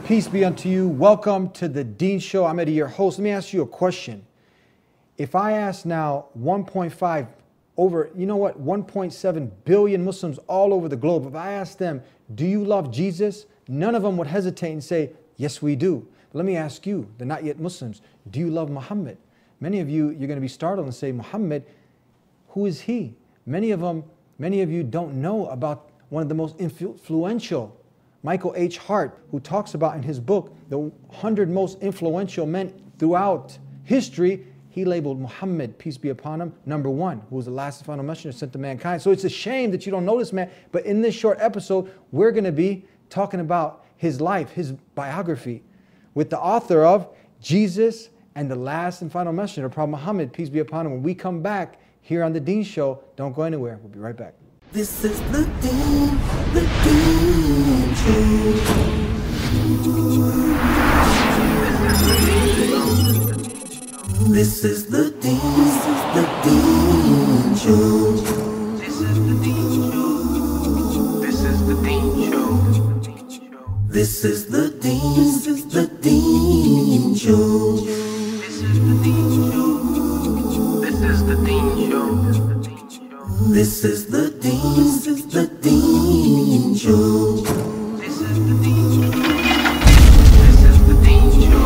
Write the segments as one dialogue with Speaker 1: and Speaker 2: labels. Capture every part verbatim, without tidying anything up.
Speaker 1: Peace be unto you. Welcome to the Dean Show. I'm Eddie, your host. Let me ask you a question. If I ask now one point five over, you know what, one point seven billion Muslims all over the globe, if I ask them, do you love Jesus? None of them would hesitate and say, yes, we do. But let me ask you, the not yet Muslims, do you love Muhammad? Many of you, you're going to be startled and say, Muhammad, who is he? Many of them, many of you don't know about one of the most influential, Michael H. Hart, who talks about in his book, the one hundred most influential men throughout history. He labeled Muhammad, peace be upon him, number one, who was the last and final messenger sent to mankind. So it's a shame that you don't know this man. But in this short episode, we're going to be talking about his life, his biography, with the author of Jesus and the last and final messenger, Prophet Muhammad, peace be upon him. When we come back here on The Dean Show, don't go anywhere. We'll be right back.
Speaker 2: This is the Dean, the Dean Show. This is the Dean, the Dean Show.
Speaker 3: This is the Dean Show. This is the Dean Show.
Speaker 2: This is the Dean, the Dean Show.
Speaker 3: This is the Dean Show. This is the Dean Show.
Speaker 2: This is the Dean, the Dean Show.
Speaker 3: This is the Dean Show. This is the Dean Show.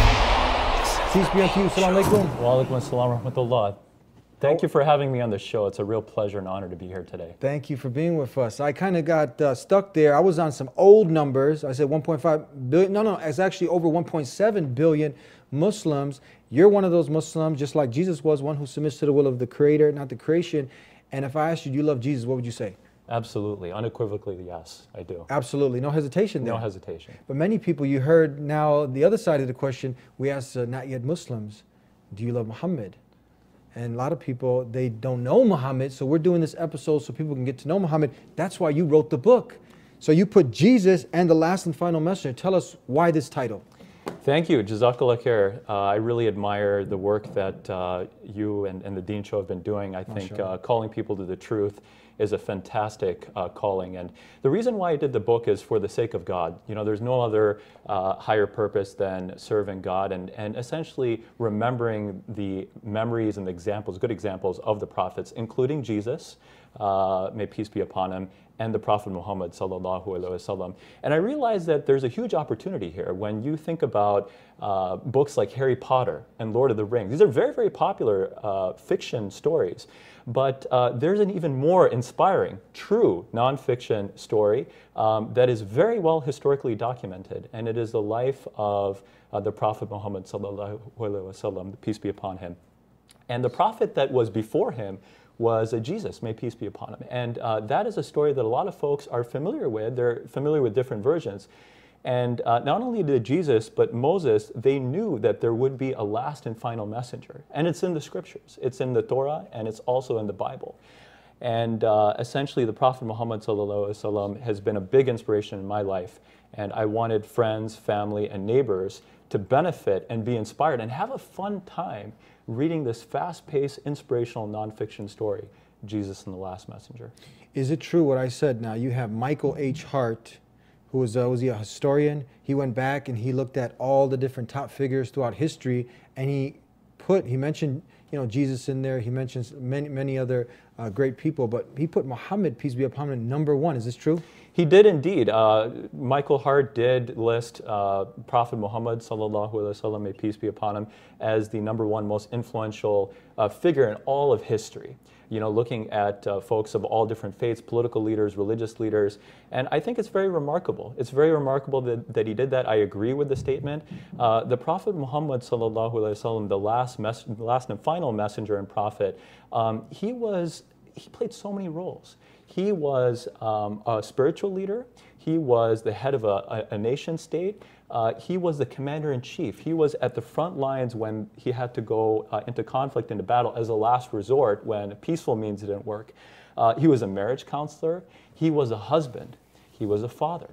Speaker 1: Peace be unto you. Assalamu alaikum.
Speaker 4: Wa alaikum assalam wa rahmatullah. Thank you for having me on the show. It's a real pleasure and honor to be here today.
Speaker 1: Thank you for being with us. I kind of got uh, stuck there. I was on some old numbers. I said one point five billion. No, no, it's actually over one point seven billion Muslims. You're one of those Muslims, just like Jesus was, one who submits to the will of the Creator, not the creation. And if I asked you, do you love Jesus, what would you say?
Speaker 4: Absolutely, unequivocally, yes, I do.
Speaker 1: Absolutely, no hesitation there.
Speaker 4: No hesitation.
Speaker 1: But many people, you heard now the other side of the question, we asked uh, not yet Muslims, do you love Muhammad? And a lot of people, they don't know Muhammad, so we're doing this episode so people can get to know Muhammad. That's why you wrote the book. So you put Jesus and the last and final messenger. Tell us why this title.
Speaker 4: Thank you, Jazakallah khair. Uh, I really admire the work that uh, you and, and the Dean Show have been doing. I think uh, calling people to the truth is a fantastic uh, calling. And the reason why I did the book is for the sake of God. You know, there's no other uh, higher purpose than serving God and, and essentially remembering the memories and the examples, good examples of the prophets, including Jesus, uh, may peace be upon him, and the Prophet Muhammad sallallahu alaihi wasallam. And I realized that there's a huge opportunity here when you think about uh, books like Harry Potter and Lord of the Rings. These are very, very popular uh, fiction stories. But uh, there's an even more inspiring, true nonfiction story um, that is very well historically documented, and it is the life of uh, the Prophet Muhammad sallallahu alaihi wasallam, peace be upon him. And the prophet that was before him was uh, Jesus, may peace be upon him. And uh, that is a story that a lot of folks are familiar with. They're familiar with different versions. And uh, not only did Jesus, but Moses, they knew that there would be a last and final messenger. And it's in the scriptures. It's in the Torah, and it's also in the Bible. And uh, essentially, the Prophet Muhammad sallallahu alaihi wasallam has been a big inspiration in my life. And I wanted friends, family, and neighbors to benefit and be inspired and have a fun time reading this fast-paced, inspirational nonfiction story, Jesus and the Last Messenger.
Speaker 1: Is it true what I said now? You have Michael H. Hart, who was, uh, was he a historian? He went back and he looked at all the different top figures throughout history, and he put, he mentioned, you know, Jesus in there. He mentions many, many other uh, great people, but he put Muhammad, peace be upon him, number one. Is this true?
Speaker 4: He did indeed. Uh, Michael Hart did list uh, Prophet Muhammad sallallahu alaihi wasallam, may peace be upon him, as the number one most influential uh, figure in all of history. You know, looking at uh, folks of all different faiths, political leaders, religious leaders, and I think it's very remarkable. It's very remarkable that, that he did that. I agree with the statement. Uh, the Prophet Muhammad sallallahu alaihi wasallam, the last, mes- last and final messenger and prophet, um, he was he played so many roles. He was um, a spiritual leader. He was the head of a, a, a nation state. Uh, he was the commander-in-chief. He was at the front lines when he had to go uh, into conflict, into battle as a last resort when peaceful means didn't work. Uh, he was a marriage counselor. He was a husband. He was a father.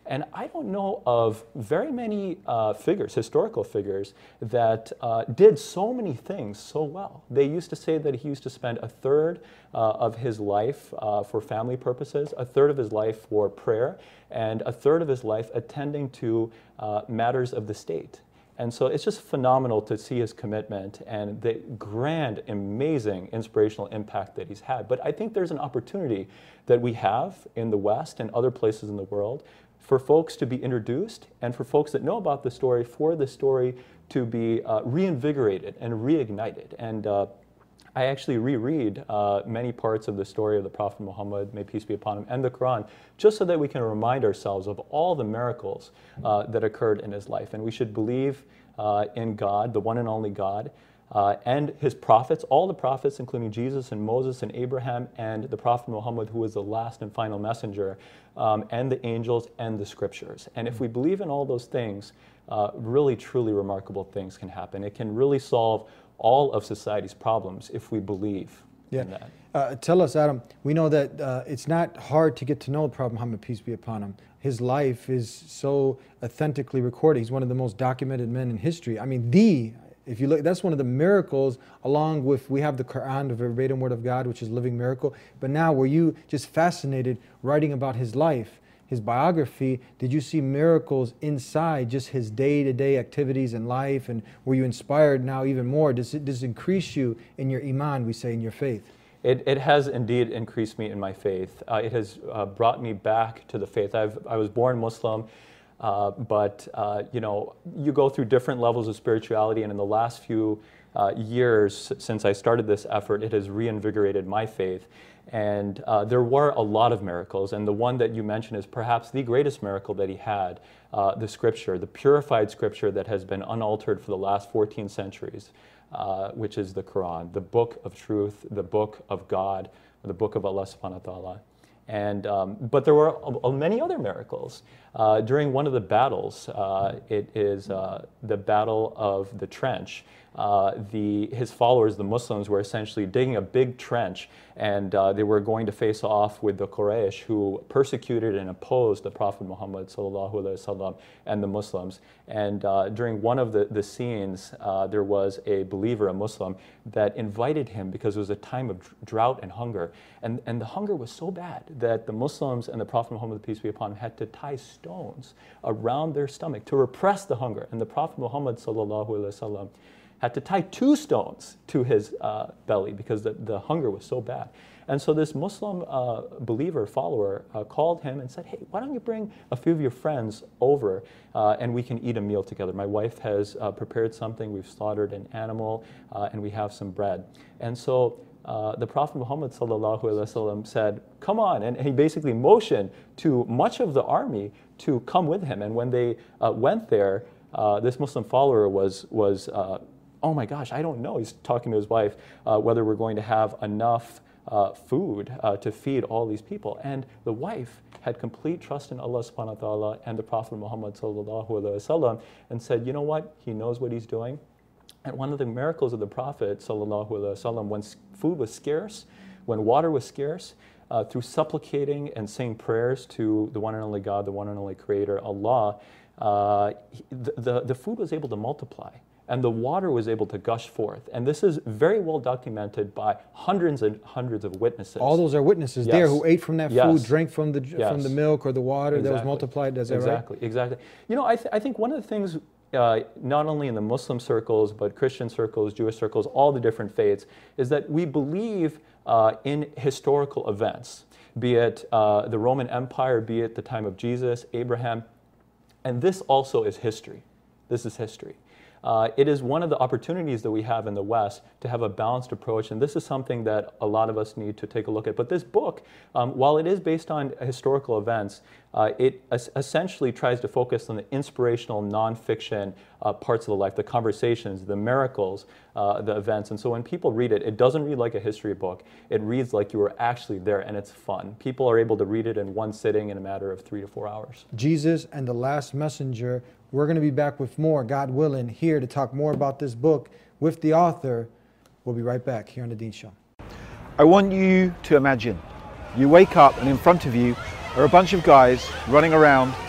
Speaker 4: And I don't know of very many uh, figures, historical figures, that uh, did so many things so well. They used to say that he used to spend a third uh, of his life uh, for family purposes, a third of his life for prayer, and a third of his life attending to uh, matters of the state. And so it's just phenomenal to see his commitment and the grand, amazing, inspirational impact that he's had. But I think there's an opportunity that we have in the West and other places in the world for folks to be introduced, and for folks that know about the story, for the story to be uh, reinvigorated and reignited. And uh, I actually reread uh, many parts of the story of the Prophet Muhammad, may peace be upon him, and the Quran, just so that we can remind ourselves of all the miracles uh, that occurred in his life. And we should believe uh, in God, the one and only God, uh, and his prophets, all the prophets, including Jesus and Moses and Abraham, and the Prophet Muhammad, who was the last and final messenger, um, and the angels and the scriptures. And if we believe in all those things, uh, really, truly remarkable things can happen. It can really solve all of society's problems if we believe
Speaker 1: yeah.
Speaker 4: in that.
Speaker 1: Uh, tell us, Adam, we know that uh, it's not hard to get to know the Prophet Muhammad, peace be upon him. His life is so authentically recorded. He's one of the most documented men in history. I mean, the, if you look, that's one of the miracles, along with, we have the Quran, the verbatim word of God, which is a living miracle. But now, were you just fascinated writing about his life, his biography? Did you see miracles inside just his day-to-day activities in life? And were you inspired now even more? Does it, does it increase you in your iman, we say, in your faith?
Speaker 4: It, it has indeed increased me in my faith. Uh, it has uh, brought me back to the faith. I've, I was born Muslim, uh, but uh, you know, you go through different levels of spirituality, and in the last few uh, years since I started this effort, it has reinvigorated my faith. And uh, there were a lot of miracles, and the one that you mentioned is perhaps the greatest miracle that he had, uh, the scripture, the purified scripture that has been unaltered for the last fourteen centuries, uh, which is the Quran, the book of truth, the book of God, the book of Allah subhanahu wa ta'ala. And, um, but there were uh, many other miracles. Uh, during one of the battles, uh, it is uh, the Battle of the Trench. Uh, the, his followers, the Muslims, were essentially digging a big trench, and uh, they were going to face off with the Quraysh, who persecuted and opposed the Prophet Muhammad sallallahu alaihi wasallam and the Muslims. And uh, during one of the, the scenes, uh, there was a believer, a Muslim, that invited him because it was a time of drought and hunger. And, and the hunger was so bad that the Muslims and the Prophet Muhammad, peace be upon him, had to tie stones around their stomach to repress the hunger. And the Prophet Muhammad sallallahu alaihi wasallam had to tie two stones to his uh, belly because the, the hunger was so bad. And so this Muslim uh, believer, follower, uh, called him and said, hey, why don't you bring a few of your friends over uh, and we can eat a meal together. My wife has uh, prepared something, we've slaughtered an animal, uh, and we have some bread. And so uh, the Prophet Muhammad sallallahu alaihi wasallam said, come on, and he basically motioned to much of the army to come with him. And when they uh, went there, uh, this Muslim follower was, was uh, oh my gosh, I don't know. He's talking to his wife uh, whether we're going to have enough uh, food uh, to feed all these people. And the wife had complete trust in Allah subhanahu wa ta'ala and the Prophet Muhammad sallallahu alaihi wasallam, and said, you know what? He knows what he's doing. And one of the miracles of the Prophet sallallahu alaihi wasallam, when food was scarce, when water was scarce, uh, through supplicating and saying prayers to the one and only God, the one and only Creator, Allah, uh, the, the, the food was able to multiply. And the water was able to gush forth. And this is very well documented by hundreds and hundreds of witnesses.
Speaker 1: All those are witnesses
Speaker 4: yes.
Speaker 1: there who ate from that
Speaker 4: yes.
Speaker 1: food, drank from the
Speaker 4: yes.
Speaker 1: from the milk or the water
Speaker 4: exactly.
Speaker 1: that was multiplied. Is that
Speaker 4: exactly,
Speaker 1: right?
Speaker 4: Exactly, You know, I, th I think one of the things, uh, not only in the Muslim circles, but Christian circles, Jewish circles, all the different faiths, is that we believe uh, in historical events, be it uh, the Roman Empire, be it the time of Jesus, Abraham, and this also is history. This is history. Uh, it is one of the opportunities that we have in the West to have a balanced approach, and this is something that a lot of us need to take a look at. But this book, um, while it is based on historical events, uh, it es essentially tries to focus on the inspirational, nonfiction uh, parts of the life, the conversations, the miracles, uh, the events. And so when people read it, it doesn't read like a history book. It reads like you were actually there, and it's fun. People are able to read it in one sitting in a matter of three to four hours.
Speaker 1: Jesus and the Last Messenger. We're going to be back with more, God willing, here to talk more about this book with the author. We'll be right back here on The Dean Show.
Speaker 5: I want you to imagine you wake up and in front of you are a bunch of guys running around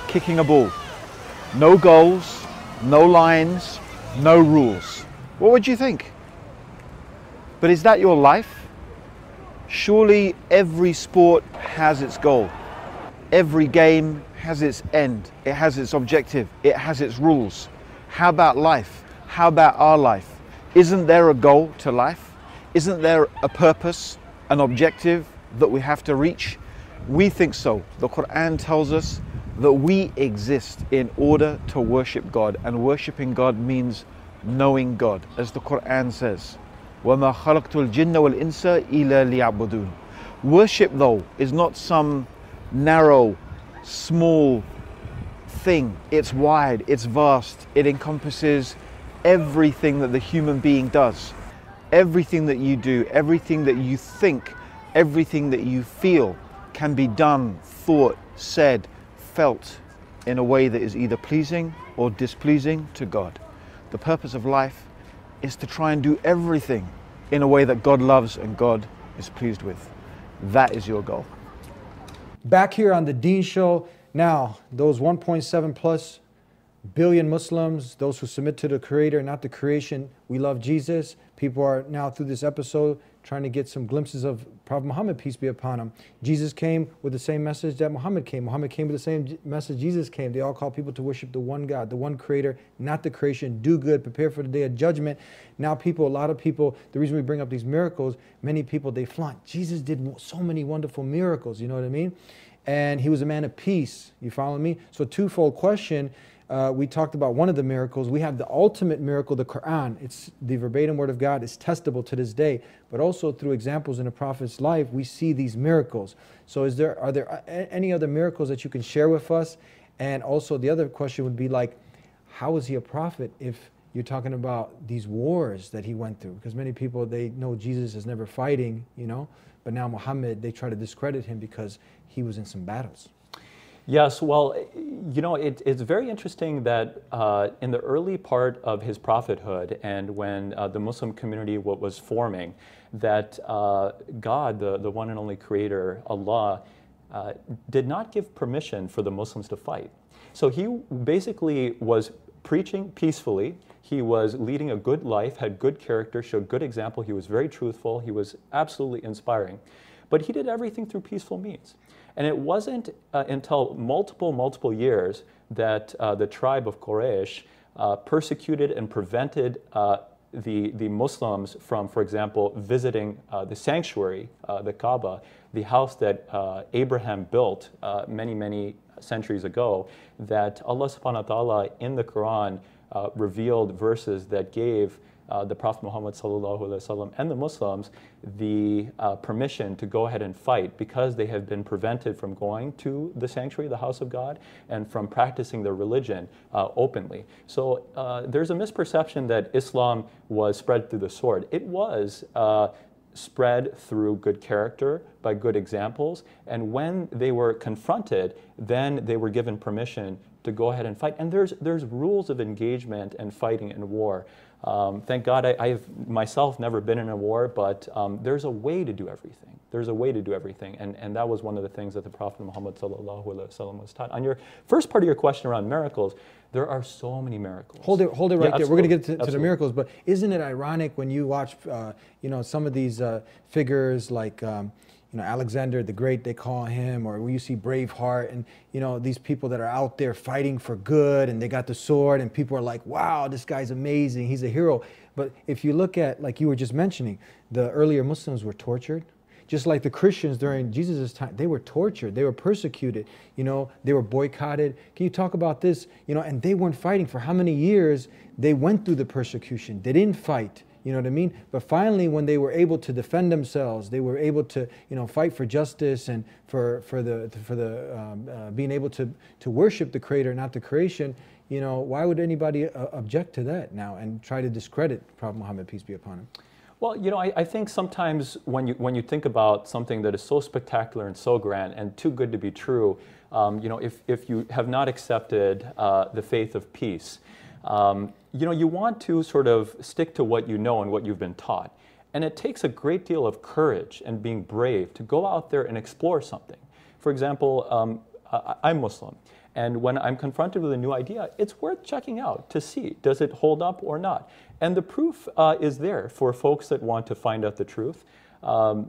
Speaker 5: kicking a ball. No goals, no lines, no rules. What would you think? But is that your life? Surely every sport has its goal. Every game has its end. It has its objective. It has its rules. How about life? How about our life? Isn't there a goal to life? Isn't there a purpose, an objective that we have to reach? We think so. The Quran tells us that we exist in order to worship God, and worshiping God means knowing God, as the Quran says, وَمَا خَلَقْتُ الْجِنَّ وَالْإِنسَ إِلَّا لِيَعْبُدُونَ. Worship, though, is not some narrow, small thing. It's wide, it's vast. It encompasses everything that the human being does. Everything that you do, everything that you think, everything that you feel can be done, thought, said, felt in a way that is either pleasing or displeasing to God. The purpose of life is to try and do everything in a way that God loves and God is pleased with. That is your goal.
Speaker 1: Back here on the Deen Show. Now, those one point seven plus billion Muslims, those who submit to the Creator, not the creation, we love Jesus. People are now through this episode trying to get some glimpses of Prophet Muhammad, peace be upon him. Jesus came with the same message that Muhammad came. Muhammad came with the same message Jesus came. They all call people to worship the one God, the one Creator, not the creation. Do good, prepare for the day of judgment. Now people, a lot of people, the reason we bring up these miracles, many people, they flaunt. Jesus did so many wonderful miracles, you know what I mean? And he was a man of peace. You follow me? So twofold question. Uh, we talked about one of the miracles. We have the ultimate miracle, the Quran. It's the verbatim word of God. It's testable to this day. But also through examples in the Prophet's life, we see these miracles. So is there, are there any other miracles that you can share with us? And also the other question would be like, how is he a prophet if you're talking about these wars that he went through? Because many people, they know Jesus is never fighting, you know, but now Muhammad, they try to discredit him because he was in some battles.
Speaker 4: Yes, well, you know, it, it's very interesting that uh, in the early part of his prophethood and when uh, the Muslim community w was forming, that uh, God, the, the one and only creator, Allah, uh, did not give permission for the Muslims to fight. So he basically was preaching peacefully. He was leading a good life, had good character, showed good example. He was very truthful. He was absolutely inspiring. But he did everything through peaceful means. And it wasn't uh, until multiple, multiple years that uh, the tribe of Quraysh uh, persecuted and prevented uh, the, the Muslims from, for example, visiting uh, the sanctuary, uh, the Kaaba, the house that uh, Abraham built uh, many, many centuries ago, that Allah subhanahu wa ta'ala in the Quran uh, revealed verses that gave Uh, the Prophet Muhammad sallallahu alaihi wasallam and the Muslims the uh, permission to go ahead and fight because they have been prevented from going to the sanctuary, the house of God, and from practicing their religion uh, openly. So uh, there's a misperception that Islam was spread through the sword. It was uh, spread through good character, by good examples, and when they were confronted, then they were given permission to go ahead and fight. And there's, there's rules of engagement and fighting in war. Um, thank God I, I've myself never been in a war, but um, there's a way to do everything. There's a way to do everything, and, and that was one of the things that the Prophet Muhammad sallallahu alaihi wasallam was taught. On your first part of your question around miracles, there are so many miracles.
Speaker 1: Hold it, hold it right
Speaker 4: yeah,
Speaker 1: there. We're going to get to, to the
Speaker 4: absolutely.
Speaker 1: miracles, but isn't it ironic when you watch, uh, you know, some of these uh, figures like, um, you know, Alexander the Great, they call him, or when you see Braveheart, and you know these people that are out there fighting for good, and they got the sword, and people are like, "Wow, this guy's amazing. He's a hero." But if you look at, like you were just mentioning, the earlier Muslims were tortured. Just like the Christians during Jesus' time, they were tortured, they were persecuted, you know, they were boycotted. Can you talk about this? You know, and they weren't fighting for how many years they went through the persecution. They didn't fight, you know what I mean? But finally, when they were able to defend themselves, they were able to, you know, fight for justice and for, for the, for the um, uh, being able to, to worship the Creator, not the creation. You know, why would anybody uh, object to that now and try to discredit Prophet Muhammad, peace be upon him?
Speaker 4: Well, you know, I, I think sometimes when you, when you think about something that is so spectacular and so grand and too good to be true, um, you know, if, if you have not accepted uh, the faith of peace, um, you know, you want to sort of stick to what you know and what you've been taught. And it takes a great deal of courage and being brave to go out there and explore something. For example, um, I, I'm Muslim. And when I'm confronted with a new idea, it's worth checking out to see, does it hold up or not? And the proof uh, is there for folks that want to find out the truth. Um,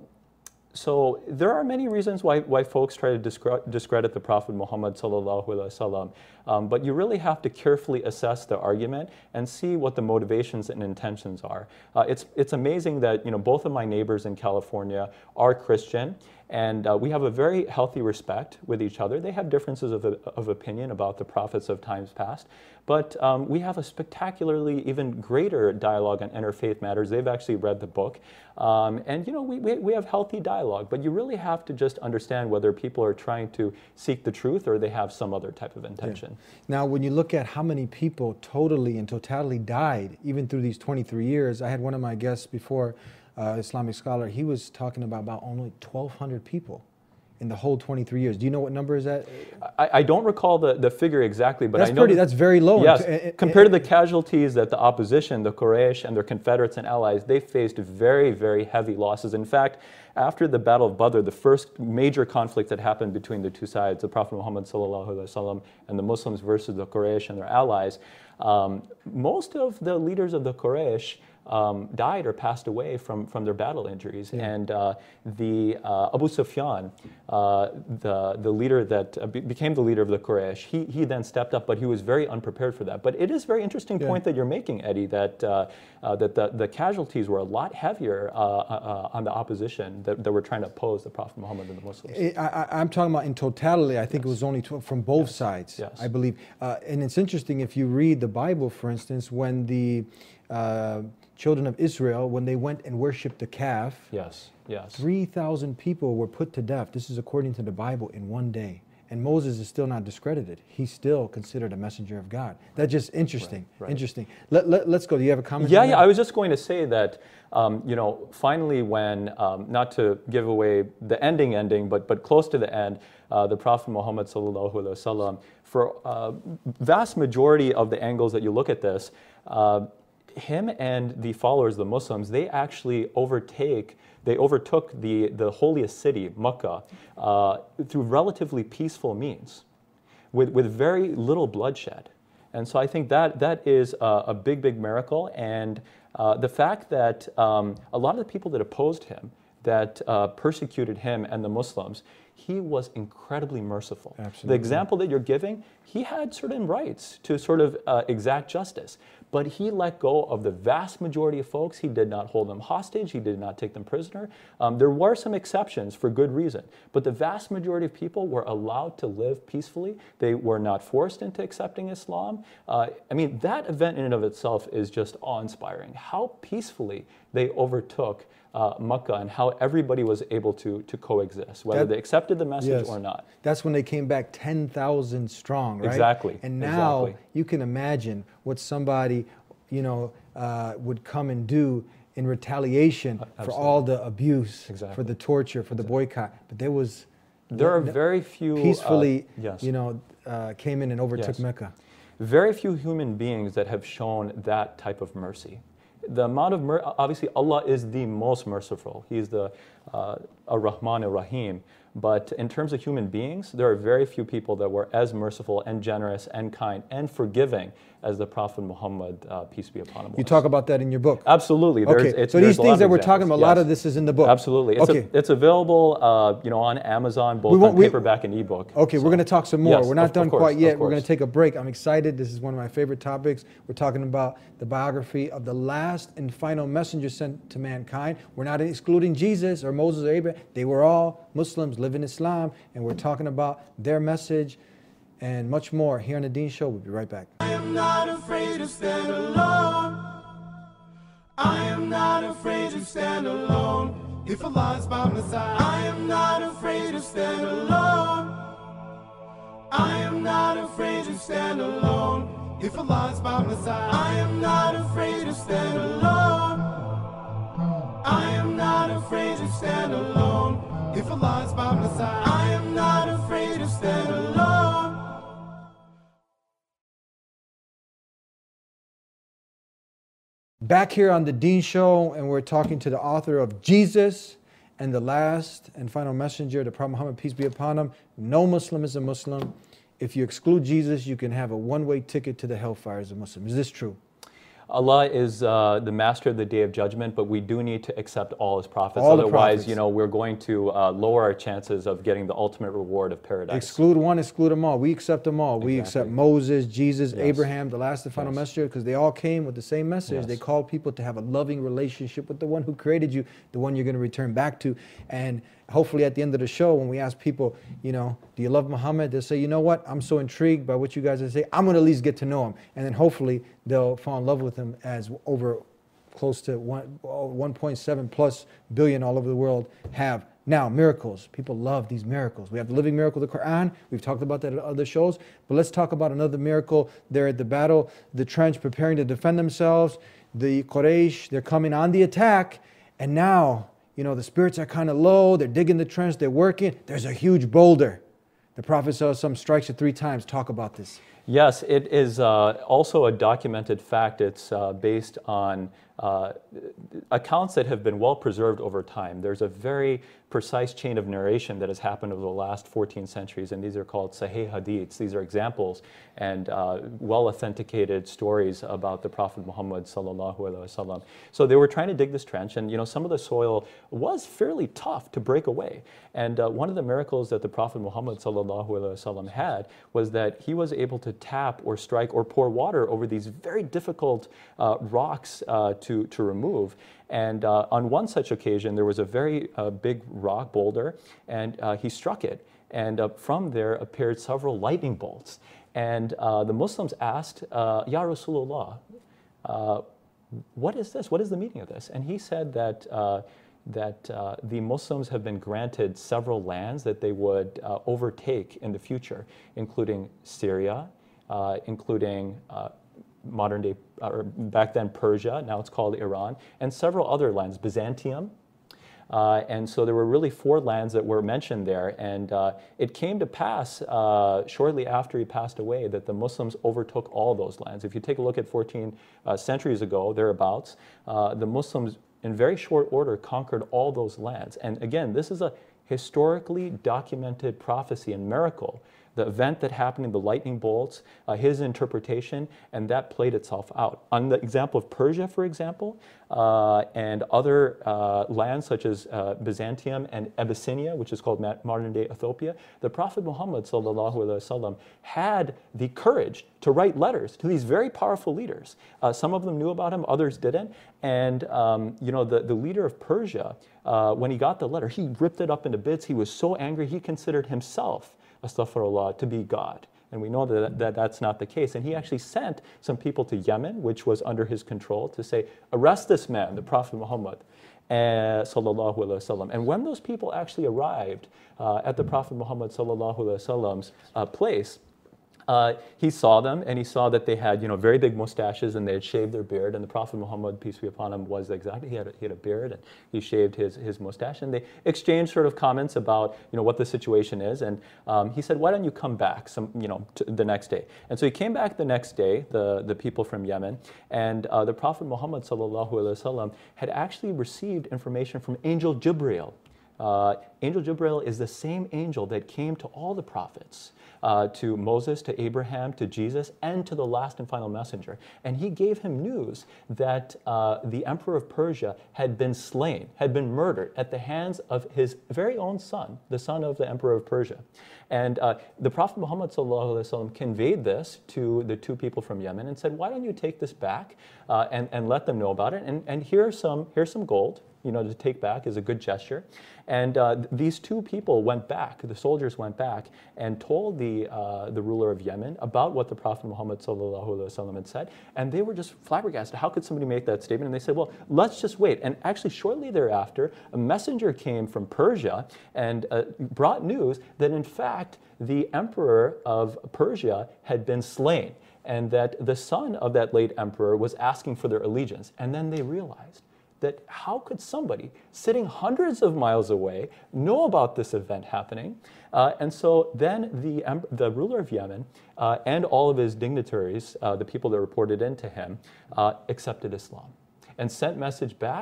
Speaker 4: So there are many reasons why, why folks try to discre discredit the Prophet Muhammad sallallahu alaihi wasallam, um, but you really have to carefully assess the argument and see what the motivations and intentions are. Uh, it's, it's amazing that, you know, both of my neighbors in California are Christian, and uh, we have a very healthy respect with each other. They have differences of, of opinion about the prophets of times past, but um, we have a spectacularly even greater dialogue on interfaith matters. They've actually read the book. Um, and, you know, we, we, we have healthy dialogue, but you really have to just understand whether people are trying to seek the truth or they have some other type of intention.
Speaker 1: Yeah. Now, when you look at how many people totally and totally died, even through these twenty-three years, I had one of my guests before, uh, Islamic scholar, he was talking about, about only twelve hundred people in the whole twenty-three years. Do you know what number is that?
Speaker 4: I, I don't recall the, the figure exactly, but
Speaker 1: that's
Speaker 4: I know
Speaker 1: pretty, that's very low.
Speaker 4: Yes,
Speaker 1: in, in,
Speaker 4: compared to the casualties that the opposition, the Quraysh and their confederates and allies, they faced very, very heavy losses. In fact, after the Battle of Badr, the first major conflict that happened between the two sides, the Prophet Muhammad sallallahu alaihi wasallam and the Muslims versus the Quraysh and their allies, um, most of the leaders of the Quraysh Um, died or passed away from, from their battle injuries. Yeah. And uh, the uh, Abu Sufyan, uh, the, the leader that uh, be became the leader of the Quraysh, he, he then stepped up, but he was very unprepared for that. But it is a very interesting yeah. point that you're making, Eddie, that, uh, uh, that the, the casualties were a lot heavier uh, uh, on the opposition that, that were trying to oppose the Prophet Muhammad and the Muslims.
Speaker 1: I, I, I'm talking about in totality, I think yes. it was only tw from both yes. sides,
Speaker 4: yes.
Speaker 1: I believe. Uh, and it's interesting, if you read the Bible, for instance, when the uh, children of Israel, when they went and worshipped the calf,
Speaker 4: yes, yes,
Speaker 1: three thousand people were put to death. This is according to the Bible in one day. And Moses is still not discredited. He's still considered a messenger of God. That's just interesting. Right, right. Interesting. Let, let, let's go. Do you have a comment?
Speaker 4: Yeah,
Speaker 1: on
Speaker 4: yeah.
Speaker 1: that?
Speaker 4: I was just going to say that, um, you know, finally when, um, not to give away the ending ending, but, but close to the end, uh, the Prophet Muhammad sallallahu alaihi wasallam, for uh, vast majority of the angles that you look at this, uh, him and the followers, the Muslims, they actually overtake, they overtook the, the holiest city, Mecca, uh, through relatively peaceful means, with, with very little bloodshed. And so I think that, that is a, a big, big miracle. And uh, the fact that um, a lot of the people that opposed him, that uh, persecuted him and the Muslims, he was incredibly merciful.
Speaker 1: Absolutely.
Speaker 4: The example that you're giving, he had certain rights to sort of uh, exact justice, but he let go of the vast majority of folks. He did not hold them hostage. He did not take them prisoner. Um, there were some exceptions for good reason, but the vast majority of people were allowed to live peacefully. They were not forced into accepting Islam. Uh, I mean, that event in and of itself is just awe-inspiring. How peacefully they overtook Uh, Mecca and how everybody was able to, to coexist, whether that, they accepted the message yes. or not.
Speaker 1: That's when they came back ten thousand strong, right?
Speaker 4: Exactly.
Speaker 1: And now
Speaker 4: exactly.
Speaker 1: you can imagine what somebody, you know, uh, would come and do in retaliation uh, for all the abuse, exactly. for the torture, for the exactly. boycott. But there was...
Speaker 4: There are very few...
Speaker 1: Peacefully,
Speaker 4: uh, yes.
Speaker 1: you know, uh, came in and overtook
Speaker 4: yes.
Speaker 1: Mecca.
Speaker 4: Very few human beings that have shown that type of mercy. The amount of, mer obviously Allah is the most merciful. He's the uh, Ar-Rahman Ar-Rahim. But in terms of human beings, there are very few people that were as merciful and generous and kind and forgiving as the Prophet Muhammad, uh, peace be upon him, was.
Speaker 1: You talk about that in your book?
Speaker 4: Absolutely.
Speaker 1: Okay,
Speaker 4: there's, it's,
Speaker 1: so
Speaker 4: there's
Speaker 1: these things that we're
Speaker 4: examples.
Speaker 1: talking about,
Speaker 4: yes.
Speaker 1: a lot of this is in the book?
Speaker 4: Absolutely. It's,
Speaker 1: okay.
Speaker 4: a, it's available uh, you know, on Amazon, both on paperback and ebook.
Speaker 1: Okay, so. We're going to talk some more.
Speaker 4: Yes,
Speaker 1: we're not
Speaker 4: of,
Speaker 1: done
Speaker 4: of course,
Speaker 1: quite yet. We're
Speaker 4: course.
Speaker 1: going to take a break. I'm excited. This is one of my favorite topics. We're talking about the biography of the last and final messenger sent to mankind. We're not excluding Jesus or Moses or Abraham. They were all Muslims, live in Islam, and we're talking about their message and much more here on the Deen Show. We'll be right back.
Speaker 2: I am not afraid to stand alone. I am not afraid to stand alone. If Allah's by my side, I am not afraid to stand alone. I am not afraid to stand alone. If Allah's by my side, I am not afraid to stand alone. I am not afraid to stand alone. If Allah's by my side, I am not afraid to stand alone.
Speaker 1: Back here on the Deen Show, and we're talking to the author of Jesus and the last and final messenger, the Prophet Muhammad, peace be upon him. No Muslim is a Muslim. if you exclude Jesus, you can have a one-way ticket to the hellfire as a Muslim. Is this true?
Speaker 4: Allah is uh, the master of the day of judgment, but we do need to accept all his prophets.
Speaker 1: All the
Speaker 4: Otherwise,
Speaker 1: prophets.
Speaker 4: you know, we're going to uh, lower our chances of getting the ultimate reward of paradise.
Speaker 1: Exclude one, exclude them all. We accept them all. We
Speaker 4: Exactly.
Speaker 1: accept Moses, Jesus,
Speaker 4: Yes.
Speaker 1: Abraham, the last and final
Speaker 4: Yes.
Speaker 1: messenger, because they all came with the same message.
Speaker 4: Yes.
Speaker 1: They called people to have a loving relationship with the one who created you, the one you're going to return back to. And hopefully at the end of the show, when we ask people, you know, do you love Muhammad? They'll say, you know what? I'm so intrigued by what you guys are saying. I'm going to at least get to know him. And then hopefully they'll fall in love with him, as over close to one, one point seven plus billion all over the world have. Now, miracles. People love these miracles. We have the living miracle of the Quran. We've talked about that at other shows. But let's talk about another miracle. They're at the battle, the trench, preparing to defend themselves. The Quraysh, they're coming on the attack. And now, you know, the spirits are kind of low. They're digging the trench. They're working. There's a huge boulder. The Prophet ﷺ strikes it three times. Talk about this.
Speaker 4: Yes, it is uh, also a documented fact. It's uh, based on uh, accounts that have been well preserved over time. There's a very precise chain of narration that has happened over the last fourteen centuries, and these are called Sahih Hadiths. These are examples and uh, well authenticated stories about the Prophet Muhammad sallallahu alaihi wasallam. So they were trying to dig this trench, and you know, some of the soil was fairly tough to break away. And uh, one of the miracles that the Prophet Muhammad sallallahu alaihi wasallam had was that he was able to tap or strike or pour water over these very difficult uh, rocks uh, to, to remove. And uh, on one such occasion, there was a very uh, big rock boulder, and uh, he struck it. And uh, from there appeared several lightning bolts. And uh, the Muslims asked, uh, Ya Rasulullah, uh, what is this? What is the meaning of this? And he said that, uh, that uh, the Muslims have been granted several lands that they would uh, overtake in the future, including Syria, uh, including uh, modern day, or back then Persia, now it's called Iran, and several other lands, Byzantium. Uh, and so there were really four lands that were mentioned there, and uh, it came to pass uh, shortly after he passed away that the Muslims overtook all those lands. If you take a look at fourteen uh, centuries ago, thereabouts, uh, the Muslims in very short order conquered all those lands. And again, this is a historically documented prophecy and miracle. The event that happened in the lightning bolts, uh, his interpretation, and that played itself out. On the example of Persia, for example, uh, and other uh, lands such as uh, Byzantium and Abyssinia, which is called modern-day Ethiopia, the Prophet Muhammad sallallahu alaihi wasallam had the courage to write letters to these very powerful leaders. Uh, some of them knew about him, others didn't. And um, you know, the, the leader of Persia, uh, when he got the letter, he ripped it up into bits. He was so angry, he considered himself, astaghfirullah, to be God. And we know that, that that's not the case. And he actually sent some people to Yemen, which was under his control, to say, arrest this man, the Prophet Muhammad, uh, sallallahu alaihi wasallam. And when those people actually arrived uh, at the Prophet Muhammad sallallahu alaihi wasallam's uh, place, Uh, he saw them, and he saw that they had, you know, very big mustaches, and they had shaved their beard. And the Prophet Muhammad, peace be upon him, was exactly, he had a, he had a beard, and he shaved his, his mustache. And they exchanged sort of comments about, you know, what the situation is. And um, he said, why don't you come back some, you know, t the next day? And so he came back the next day, the, the people from Yemen, and uh, the Prophet Muhammad sallallahu alaihi wasallam had actually received information from Angel Jibreel. Uh, Angel Jibreel is the same angel that came to all the prophets. Uh, to Moses, to Abraham, to Jesus, and to the last and final messenger. And he gave him news that uh, the emperor of Persia had been slain, had been murdered at the hands of his very own son, the son of the emperor of Persia. And uh, the Prophet Muhammad sallallahu alaihi wasallam conveyed this to the two people from Yemen and said, why don't you take this back uh, and, and let them know about it? And, and here's some, here's some gold. You know, to take back is a good gesture. And uh, th these two people went back, the soldiers went back, and told the, uh, the ruler of Yemen about what the Prophet Muhammad sallallahu alaihi wasallam had said. And they were just flabbergasted. How could somebody make that statement? And they said, well, let's just wait. And actually, shortly thereafter, a messenger came from Persia and uh, brought news that, in fact, the emperor of Persia had been slain, and that the son of that late emperor was asking for their allegiance. And then they realized that how could somebody sitting hundreds of miles away know about this event happening? Uh, and so then the, the ruler of Yemen uh, and all of his dignitaries, uh, the people that reported in to him, uh, accepted Islam and sent message back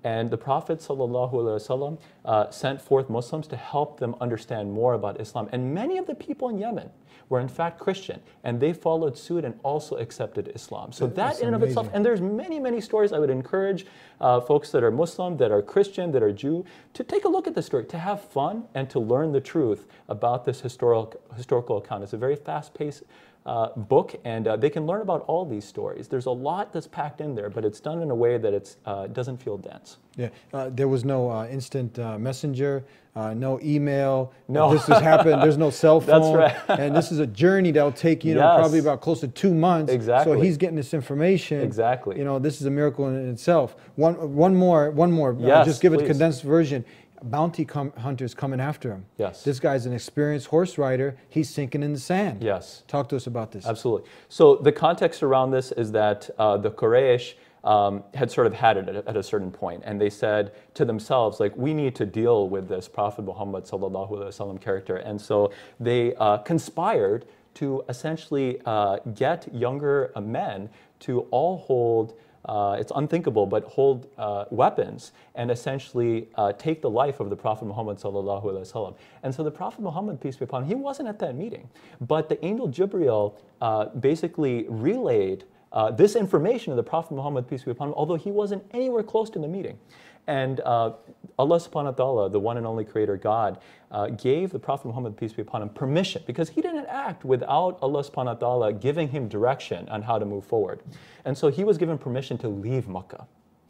Speaker 4: And the Prophet sallallahu alaihi wasallam uh, sent forth Muslims to help them understand more about Islam. And many of the people in Yemen were in fact Christian, and they followed suit and also accepted Islam. So that
Speaker 1: That's
Speaker 4: in and of itself,
Speaker 1: amazing.
Speaker 4: and there's many, many stories. I would encourage uh, folks that are Muslim, that are Christian, that are Jew, to take a look at this story, to have fun, and to learn the truth about this historical historical account. It's a very fast-paced uh, book, and uh, they can learn about all these stories. There's a lot that's packed in there, but it's done in a way that it uh, doesn't feel dense.
Speaker 1: Yeah, uh, there was no uh, instant uh, messenger, uh, no email.
Speaker 4: No.
Speaker 1: This has happened. There's no cell
Speaker 4: That's
Speaker 1: phone.
Speaker 4: right.
Speaker 1: And this is a journey that'll take, you know,
Speaker 4: Yes.
Speaker 1: probably about close to two months.
Speaker 4: Exactly.
Speaker 1: So he's getting this information.
Speaker 4: Exactly.
Speaker 1: You know, this is a miracle in itself. One, one more, one more. Uh,
Speaker 4: Yes,
Speaker 1: just give it a
Speaker 4: please.
Speaker 1: condensed version. Bounty com- hunters coming after him.
Speaker 4: Yes.
Speaker 1: This guy's an experienced horse rider. He's sinking in the sand.
Speaker 4: Yes.
Speaker 1: Talk to us about this.
Speaker 4: Absolutely. So the context around this is that uh, the Quraysh um, had sort of had it at a, at a certain point, and they said to themselves, like, we need to deal with this Prophet Muhammad sallallahu alaihi wasallam character, and so they uh, conspired to essentially uh, get younger uh, men to all hold. Uh, it's unthinkable, but hold uh, weapons and essentially uh, take the life of the Prophet Muhammad sallallahu alaihi wasallam. And so the Prophet Muhammad, peace be upon him, he wasn't at that meeting, but the angel Jibreel uh, basically relayed uh, this information to the Prophet Muhammad, peace be upon him, although he wasn't anywhere close to the meeting. And uh, Allah subhanahu wa ta'ala, the one and only creator God, uh, gave the Prophet Muhammad, peace be upon him, permission, because he didn't act without Allah subhanahu wa ta'ala giving him direction on how to move forward. And so he was given permission to leave Makkah,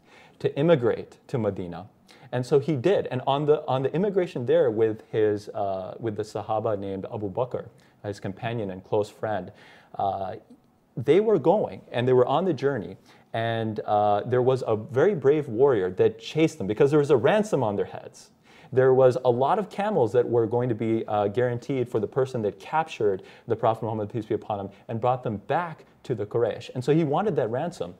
Speaker 4: to immigrate to Medina. And so he did. And on the on the immigration there with his uh, with the Sahaba named Abu Bakr, his companion and close friend, uh, they were going and they were on the journey. And uh, there was a very brave warrior that chased them because there was a ransom on their heads. There was a lot of camels that were going to be uh, guaranteed for the person that captured the Prophet Muhammad, peace be upon him, and brought them back to the Quraysh. And so he wanted that ransom.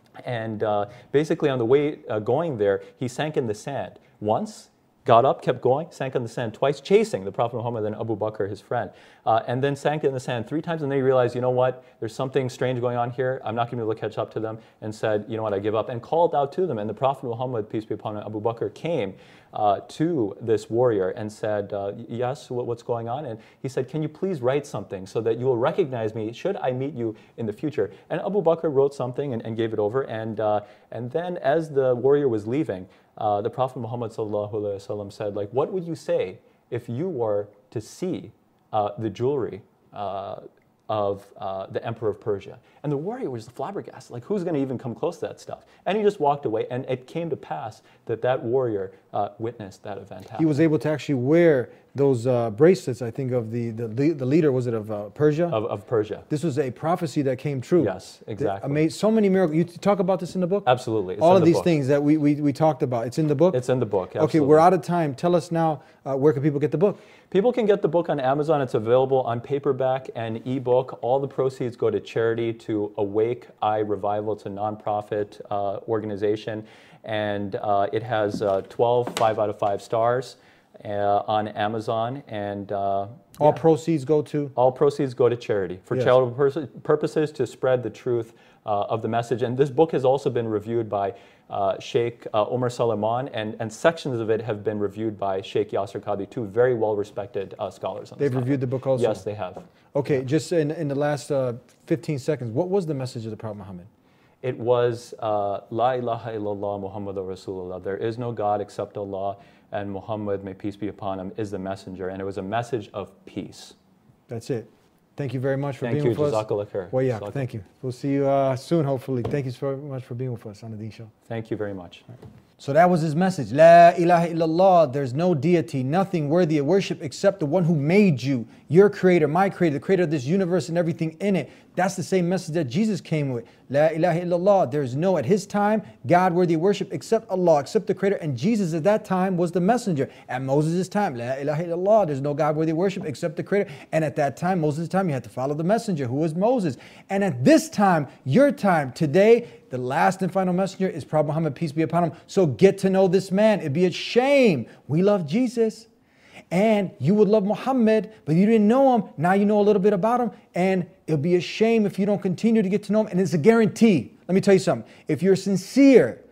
Speaker 4: And uh, basically on the way uh, going there, he sank in the sand once, got up, kept going, sank in the sand twice, chasing the Prophet Muhammad and Abu Bakr, his friend, uh, and then sank in the sand three times, and then he realized, you know what, there's something strange going on here, I'm not going to be able to catch up to them, and said, you know what, I give up, and called out to them, and the Prophet Muhammad, peace be upon him, Abu Bakr, came uh, to this warrior and said, uh, yes, what, what's going on? And he said, can you please write something so that you will recognize me should I meet you in the future? And Abu Bakr wrote something and, and gave it over, and, uh, and then as the warrior was leaving, Uh, the Prophet Muhammad sallallahu alaihi wasallam said, like, what would you say if you were to see uh, the jewelry uh, of uh, the Emperor of Persia? And the warrior was flabbergasted, like, who's going to even come close to that stuff? And he just walked away, and it came to pass that that warrior uh, witnessed that event happen.
Speaker 1: He was able to actually wear those uh, bracelets, I think, of the, the, the leader, was it of uh, Persia?
Speaker 4: Of, of Persia.
Speaker 1: This was a prophecy that came true.
Speaker 4: Yes, exactly.
Speaker 1: Amazing. So many miracles. You talk about this in the book?
Speaker 4: Absolutely. It's
Speaker 1: All
Speaker 4: in
Speaker 1: of
Speaker 4: the
Speaker 1: these
Speaker 4: book.
Speaker 1: things that we, we, we talked about. It's in the book?
Speaker 4: It's in the book,
Speaker 1: Okay,
Speaker 4: absolutely.
Speaker 1: we're out of time. Tell us now, uh, where can people get the book?
Speaker 4: People can get the book on Amazon. It's available on paperback and ebook. All the proceeds go to charity, to Awake Eye Revival. It's a nonprofit uh, organization. And uh, it has uh, twelve five out of five stars uh, on Amazon. And uh,
Speaker 1: All
Speaker 4: yeah.
Speaker 1: proceeds go to?
Speaker 4: All proceeds go to charity for
Speaker 1: Yes.
Speaker 4: charitable pers- purposes, to spread the truth uh, of the message. And this book has also been reviewed by uh, Sheikh uh, Omar Suleiman, and, and sections of it have been reviewed by Sheikh Yasser Qadhi, two very well-respected uh, scholars on this
Speaker 1: They've reviewed the book also?
Speaker 4: Yes, they have.
Speaker 1: Okay, just in, in the last uh, fifteen seconds, what was the message of the Prophet Muhammad?
Speaker 4: It was uh, La ilaha illallah Muhammadur Rasulullah. There is no God except Allah, and Muhammad, may peace be upon him, is the messenger. And it was a message of peace.
Speaker 1: That's it. Thank you very much for
Speaker 4: Thank
Speaker 1: being
Speaker 4: you.
Speaker 1: with us.
Speaker 4: Jazakallah khair.
Speaker 1: Well, yeah,
Speaker 4: Jazakallah.
Speaker 1: thank you. We'll see you uh, soon, hopefully. Thank you so much for being with us on the Deen Show.
Speaker 4: Thank you very much.
Speaker 1: So that was his message. La ilaha illallah. There's no deity, nothing worthy of worship except the one who made you, your creator, my creator, the creator of this universe and everything in it. That's the same message that Jesus came with. La ilaha illallah. There's no, at his time, God worthy of worship except Allah, except the creator. And Jesus at that time was the messenger. At Moses' time, La ilaha illallah. There's no God worthy of worship except the creator. And at that time, Moses' time, you had to follow the messenger, who was Moses. And at this time, your time, today, the last and final messenger is Prophet Muhammad, peace be upon him. So get to know this man. It'd be a shame. We love Jesus, and you would love Muhammad, but you didn't know him. Now you know a little bit about him, and it'll be a shame if you don't continue to get to know him. And it's a guarantee. Let me tell you something. If you're sincere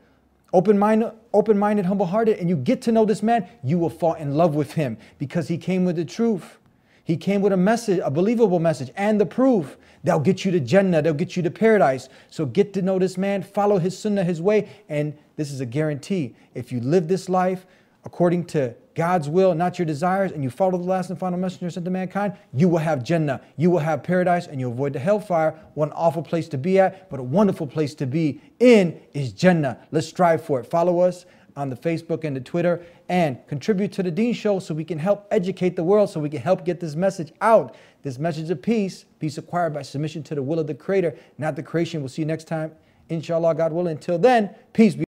Speaker 1: open-minded, open-minded, humble-hearted, and you get to know this man, you will fall in love with him because he came with the truth. He came with a message, a believable message, and the proof. They'll get you to Jannah. They'll get you to paradise. So get to know this man, follow his sunnah, his way, and this is a guarantee. If you live this life according to God's will, not your desires, and you follow the last and final messenger sent to mankind, you will have Jannah, you will have paradise, and you'll avoid the hellfire. One awful place to be at, but a wonderful place to be in is Jannah. Let's strive for it. Follow us on the Facebook and the Twitter, and contribute to the Deen Show so we can help educate the world, so we can help get this message out. This message of peace, peace acquired by submission to the will of the Creator, not the creation. We'll see you next time, inshallah, God willing. Until then, peace be.